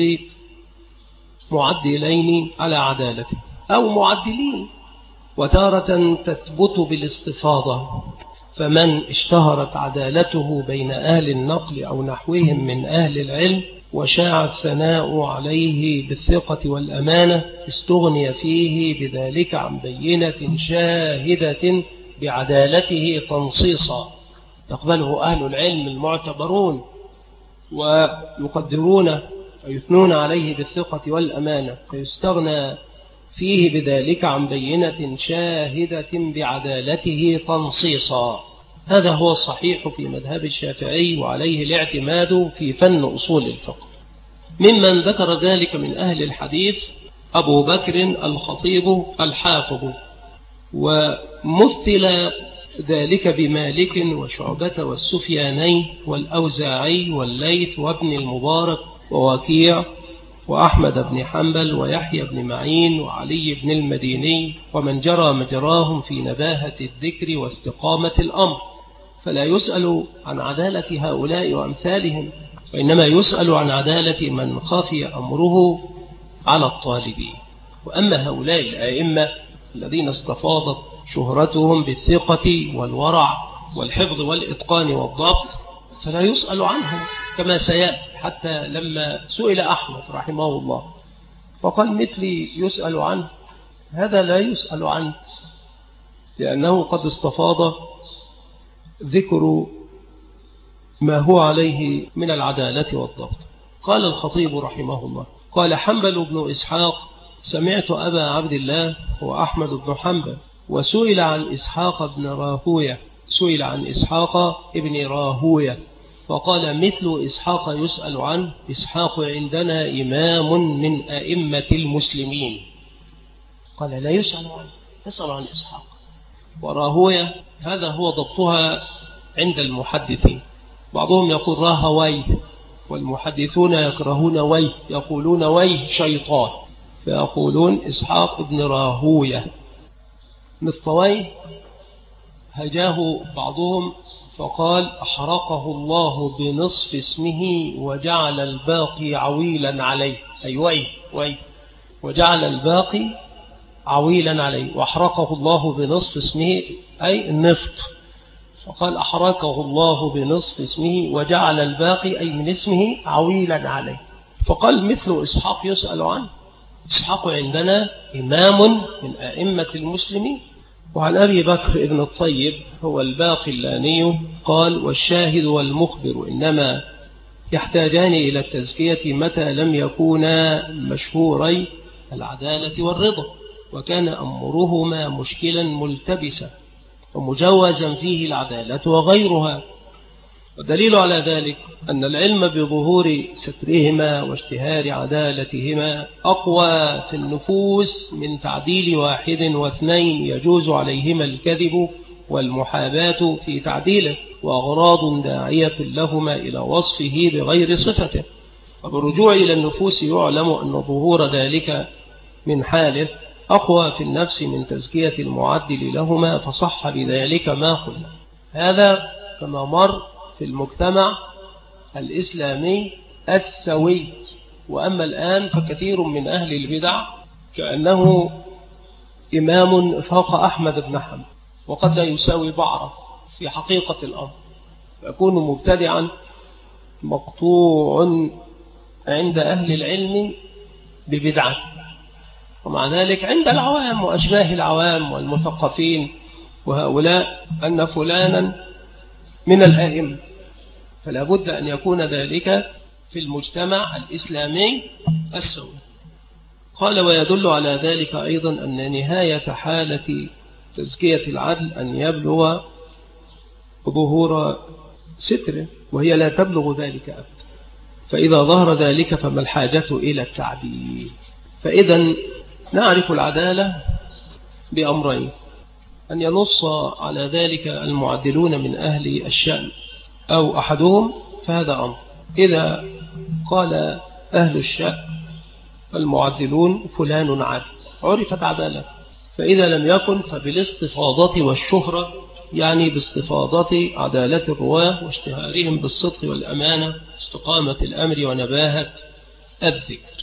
معدلين على عدالته أو معدلين، وتارة تثبت بالاستفاضة، فمن اشتهرت عدالته بين أهل النقل أو نحوهم من أهل العلم وشاع الثناء عليه بالثقة والأمانة استغني فيه بذلك عن بينة شاهدة بعدالته تنصيصا يقبله أهل العلم المعتبرون ويقدرون ويثنون عليه بالثقة والأمانة، فيستغنى فيه بذلك عن بينة شاهدة بعدالته تنصيصا. هذا هو الصحيح في مذهب الشافعي، وعليه الاعتماد في فن أصول الفقه. ممن ذكر ذلك من أهل الحديث أبو بكر الخطيب الحافظ، ومثل ذلك بمالك وشعبة والسفيانين والأوزاعي والليث وابن المبارك ووكيع وأحمد بن حنبل ويحيى بن معين وعلي بن المديني، ومن جرى مجراهم في نباهة الذكر واستقامة الأمر. فلا يسأل عن عدالة هؤلاء وأمثالهم، وإنما يسأل عن عدالة من خفي أمره على الطالبين. وأما هؤلاء الآئمة الذين استفاضت شهرتهم بالثقة والورع والحفظ والإتقان والضبط فلا يسأل عنهم كما سيأتي. حتى لما سئل أحمد رحمه الله فقال مثلي يسأل عنه، هذا لا يسأل عنه، لأنه قد استفاض ذكر ما هو عليه من العدالة والضبط. قال الخطيب رحمه الله: قال حنبل بن إسحاق: سمعت أبا عبد الله هو أحمد بن حنبل، وسئل عن إسحاق بن راهوية، سئل عن إسحاق ابن راهوية فقال: مثل إسحاق يسأل عنه، إسحاق عندنا إمام من أئمة المسلمين. قال: لا يسأل عنه، يسأل عن إسحاق. وراهوية هذا هو ضبطها عند المحدثين، بعضهم يقول راهويه، والمحدثون يكرهون ويه، يقولون ويه شيطان، فيقولون إسحاق ابن راهوية. مطويه هجاه بعضهم فقال: أحرقه الله بنصف اسمه وجعل الباقي عويلا عليه، أي ويه ويه، وجعل الباقي عويلا عليه، وأحرقه الله بنصف اسمه أي النفط، فقال أحرقه الله بنصف اسمه وجعل الباقي أي من اسمه عويلا عليه. فقال: مثل إسحاق يسأل عنه، إسحاق عندنا إمام من أئمة المسلمين. وعن أبي بكر ابن الطيب هو الباقلاني قال: والشاهد والمخبر إنما يحتاجان إلى التزكية متى لم يكونا مشهوري العدالة والرضا، وكان أمرهما مشكلا ملتبسا ومجوزا فيه العدالة وغيرها. والدليل على ذلك أن العلم بظهور سترهما واشتهار عدالتهما أقوى في النفوس من تعديل واحد واثنين يجوز عليهما الكذب والمحاباة في تعديله، وأغراض داعية لهما إلى وصفه بغير صفته. وبالرجوع إلى النفوس يعلم أن ظهور ذلك من حاله أقوى في النفس من تزكية المعدل لهما، فصح بذلك ما قلنا. هذا كما مر في المجتمع الإسلامي السوي. وأما الآن فكثير من أهل البدع كأنه إمام فوق أحمد بن حنبل، وقد لا يساوي بعضه في حقيقة الأمر، يكون مبتدعا مقطوع عند أهل العلم ببدعته. ومع ذلك عند العوام وأشباه العوام والمثقفين وهؤلاء أن فلانا من الآئمة، فلا بد أن يكون ذلك في المجتمع الإسلامي السوي. قال: ويدل على ذلك أيضا أن نهاية حالة تزكية العدل أن يبلغ ظهور ستره، وهي لا تبلغ ذلك أبدا. فإذا ظهر ذلك فما الحاجة إلى التعديل؟ فإذا نعرف العدالة بأمرين: أن ينص على ذلك المعدلون من أهل الشأن أو أحدهم، فهذا أمر. إذا قال أهل الشأن المعدلون فلان عادل عرفت عدالة، فإذا لم يكن فبالاستفاضة والشهرة، يعني باستفاضة عدالة الرواة واشتهارهم بالصدق والأمانة، استقامة الأمر ونباهة الذكر.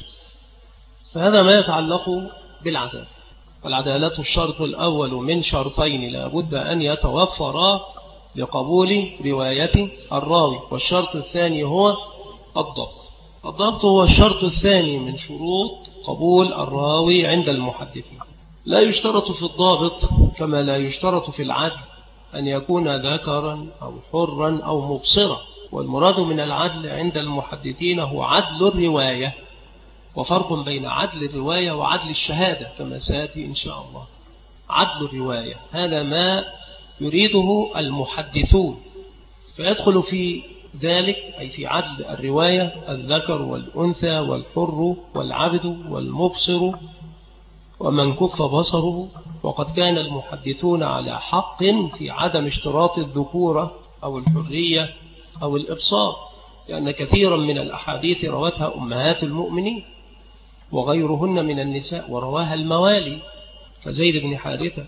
فهذا ما يتعلق بالعدالة. والعدالة الشرط الأول من شرطين لا بد أن يتوفرا لقبول رواية الراوي، والشرط الثاني هو الضبط. الضبط هو الشرط الثاني من شروط قبول الراوي عند المحدثين. لا يشترط في الضابط كما لا يشترط في العدل أن يكون ذكرا أو حرا أو مبصرا، والمراد من العدل عند المحدثين هو عدل الرواية، وفرق بين عدل الرواية وعدل الشهادة كما سيأتي إن شاء الله. عدل الرواية هذا ما يريده المحدثون، فيدخل في ذلك أي في عدل الرواية الذكر والأنثى والحر والعبد والمبصر ومن كف بصره. وقد كان المحدثون على حق في عدم اشتراط الذكورة أو الحرية أو الإبصار، لأن كثيرا من الأحاديث روتها أمهات المؤمنين وغيرهن من النساء، ورواها الموالي كزيد بن حارثة،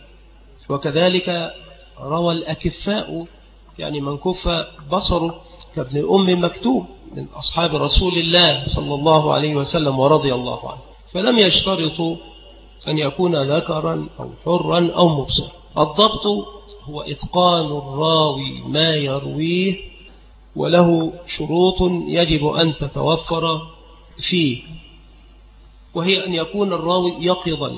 وكذلك روى الأكفاء يعني من كف بصره كابن أم مكتوم من أصحاب رسول الله صلى الله عليه وسلم ورضي الله عنه. فلم يشترطوا أن يكون ذكرا أو حرا أو مبصر. الضبط هو إتقان الراوي ما يرويه، وله شروط يجب أن تتوفر فيه، وهي أن يكون الراوي يقظا،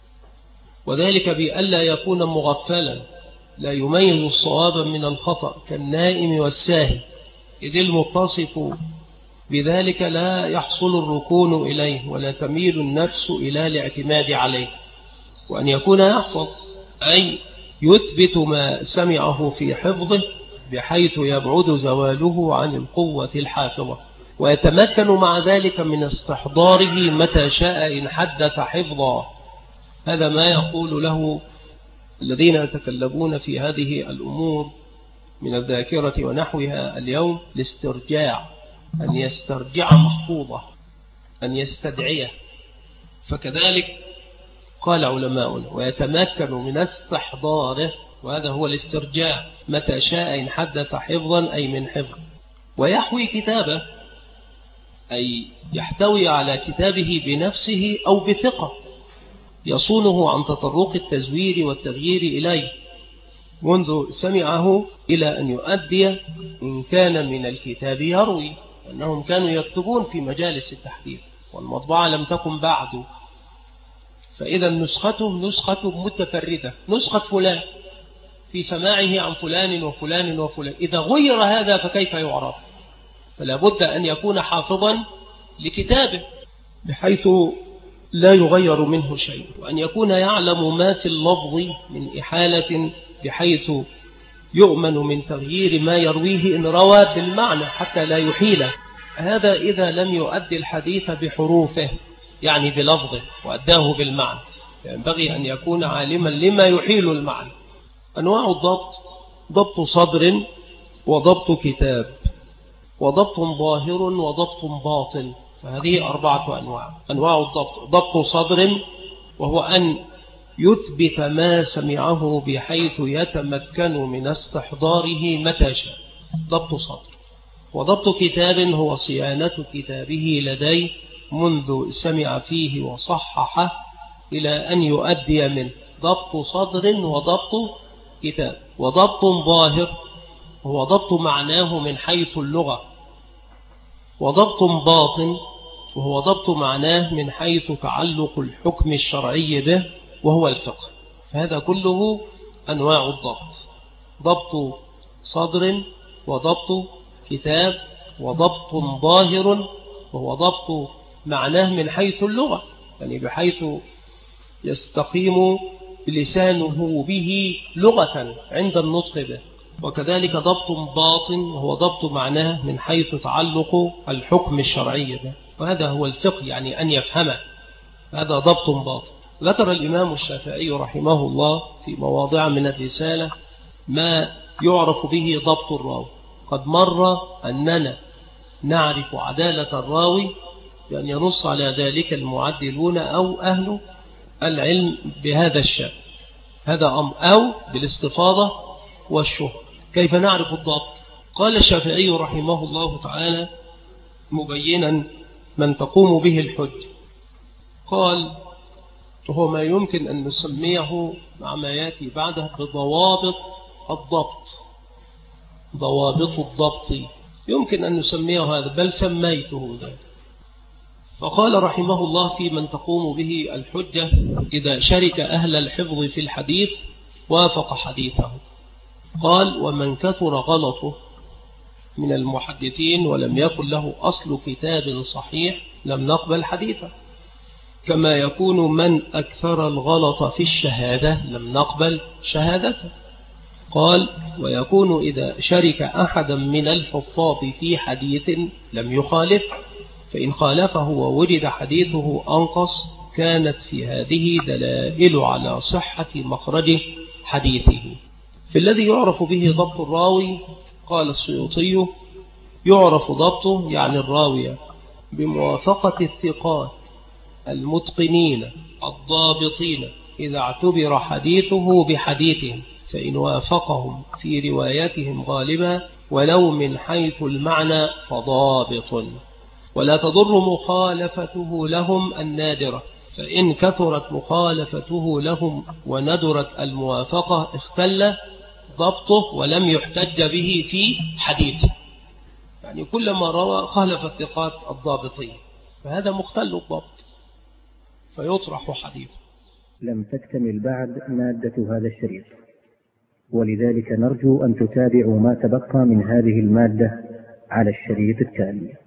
وذلك بألا يكون مغفلا لا يميز الصواب من الخطأ كالنائم والساهي، إذ المتصف بذلك لا يحصل الركون إليه ولا تميل النفس إلى الاعتماد عليه. وأن يكون يحفظ أي يثبت ما سمعه في حفظه بحيث يبعد زواله عن القوة الحافظة، ويتمكن مع ذلك من استحضاره متى شاء إن حدث حفظا. هذا ما يقول له الذين يتكلمون في هذه الأمور من الذاكرة ونحوها اليوم الاسترجاع، أن يسترجع محفوظة، أن يستدعيه. فكذلك قال علماؤنا ويتمكن من استحضاره، وهذا هو الاسترجاع متى شاء إن حدث حفظا أي من حفظ. ويحوي كتابه أي يحتوي على كتابه بنفسه أو بثقة يصونه عن تطرق التزوير والتغيير إليه منذ سمعه إلى أن يؤدي إن كان من الكتاب يروي، أنهم كانوا يكتبون في مجالس التحديث والمطبعة لم تكن بعد، فإذا نسخته نسخة متفردة، نسخة فلان في سماعه عن فلان وفلان وفلان. إذا غير هذا فكيف يعرف؟ فلا بد أن يكون حافظا لكتابه بحيث لا يغير منه شيء، وأن يكون يعلم ما في اللفظ من إحالة بحيث يؤمن من تغيير ما يرويه إن روى بالمعنى حتى لا يحيله. هذا إذا لم يؤدي الحديث بحروفه يعني بلفظه وأداه بالمعنى، ينبغي أن يكون عالما لما يحيل المعنى. أنواع الضبط: ضبط صدر، وضبط كتاب، وضبط ظاهر، وضبط باطن. فهذه أربعة أنواع. أنواع الضبط: ضبط صدر، وهو أن يثبت ما سمعه بحيث يتمكن من استحضاره متى شاء، ضبط صدر. وضبط كتاب هو صيانة كتابه لديه منذ سمع فيه وصححه إلى أن يؤدي منه، ضبط صدر وضبط كتاب. وضبط ظاهر هو ضبط معناه من حيث اللغة. وضبط باطن وهو ضبط معناه من حيث تعلق الحكم الشرعي به وهو الفقه. فهذا كله أنواع الضبط: ضبط صدر، وضبط كتاب، وضبط ظاهر وهو ضبط معناه من حيث اللغة، يعني بحيث يستقيم لسانه به لغة عند النطق به. وكذلك ضبط باطن وهو ضبط معناه من حيث تعلق الحكم الشرعي به، وهذا هو الفقه، يعني أن يفهمه. هذا ضبط باطن. ذكر الإمام الشافعي رحمه الله في مواضع من الرسالة ما يعرف به ضبط الراوي. قد مر أننا نعرف عدالة الراوي بأن ينص على ذلك المعدلون أو أهل العلم بهذا الشأن، هذا أمر، أو بالاستفاضة والشهر. كيف نعرف الضبط؟ قال الشافعي رحمه الله تعالى مبينا من تقوم به الحج، قال وهو ما يمكن أن نسميه مع ما يأتي بعده بضوابط الضبط. ضوابط الضبط يمكن أن نسميه هذا، بل سميته ذلك. فقال رحمه الله في من تقوم به الحجة: إذا شرك أهل الحفظ في الحديث وافق حديثه. قال: ومن كثر غلطه من المحدثين ولم يكن له أصل كتاب صحيح لم نقبل حديثه، كما يكون من أكثر الغلط في الشهادة لم نقبل شهادته. قال: ويكون إذا شرك أحدا من الحفاظ في حديث لم يخالف، فإن خالفه ووجد حديثه أنقص كانت في هذه دلائل على صحة مخرج حديثه. في الذي يعرف به ضبط الراوي قال السيوطي: يعرف ضبطه يعني الراوي بموافقة الثقات المتقنين الضابطين إذا اعتبر حديثه بحديثهم، فإن وافقهم في رواياتهم غالبا ولو من حيث المعنى فضابط، ولا تضر مخالفته لهم النادرة، فإن كثرت مخالفته لهم وندرت الموافقة اختل ضبطه ولم يحتج به في حديثه. يعني كلما روى خالف الثقات الضابطين فهذا مختل الضبط فيطرح حديثه. لم تكتمل بعد مادة هذا الشريط، ولذلك نرجو أن تتابعوا ما تبقى من هذه المادة على الشريط التالي.